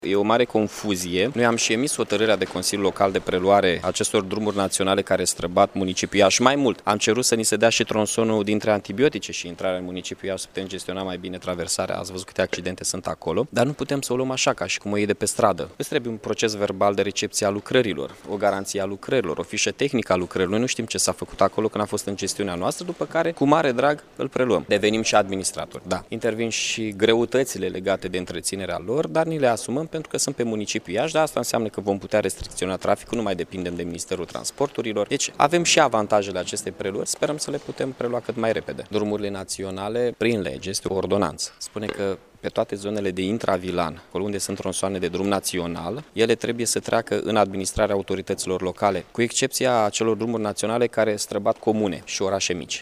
E o mare confuzie. Noi am și emis hotărârea de Consiliul Local de preluare acestor drumuri naționale care străbat municipiul Iași. Mai mult, am cerut să ni se dea și tronsonul dintre Antibiotice și intrarea în municipiul Iași, să putem gestiona mai bine traversarea. Ați văzut câte accidente sunt acolo, dar nu putem să o luăm așa, ca și cum o iei de pe stradă. Îți trebuie un proces verbal de recepție a lucrărilor, o garanție a lucrărilor, o fișă tehnică a lucrărilor. Noi nu știm ce s-a făcut acolo când a fost în gestiunea noastră, după care, cu mare drag, îl preluăm. Devenim și administratori. Da, intervin și greutățile legate de întreținerea lor, dar ni le asumăm pentru că sunt pe municipiul Iași, dar asta înseamnă că vom putea restricționa traficul, nu mai depindem de Ministerul Transporturilor. Deci avem și avantajele acestei preluări, sperăm să le putem prelua cât mai repede. Drumurile naționale, prin lege, este o ordonanță. Spune că pe toate zonele de intravilan, acolo unde sunt tronsoane de drum național, ele trebuie să treacă în administrarea autorităților locale, cu excepția acelor drumuri naționale care străbat comune și orașe mici.